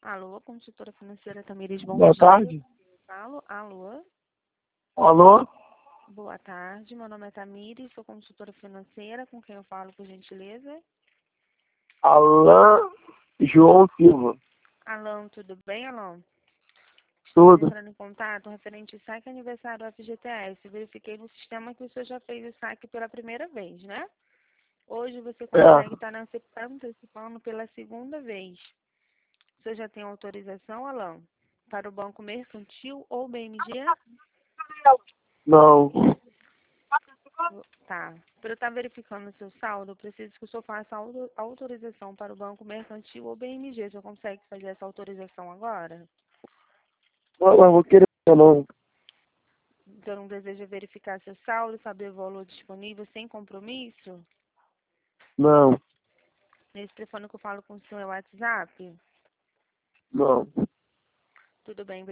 Alô, consultora financeira Tamires, bom Boa dia. tarde. Alô, Alô? boa tarde. Meu nome é Tamires, sou consultora financeira. Com quem eu falo, por gentileza? Alain João Silva. Alô, tudo bem, Alô? Tudo. Entrando em contato referente ao saque aniversário do FGTS. Verifiquei no sistema que o senhor já fez o saque pela primeira vez, né? Hoje você consegue estar antecipando pela segunda vez. O senhor já tem autorização, Alô, para o Banco Mercantil ou BMG? Não. Tá. Para eu estar verificando o seu saldo, eu preciso que o senhor faça autorização para o Banco Mercantil ou BMG. O senhor consegue fazer essa autorização agora? Não vou querer não. Então, não deseja verificar seu saldo, saber o valor disponível sem compromisso? Não. Nesse telefone que eu falo com o senhor é o WhatsApp? Não. Tudo bem,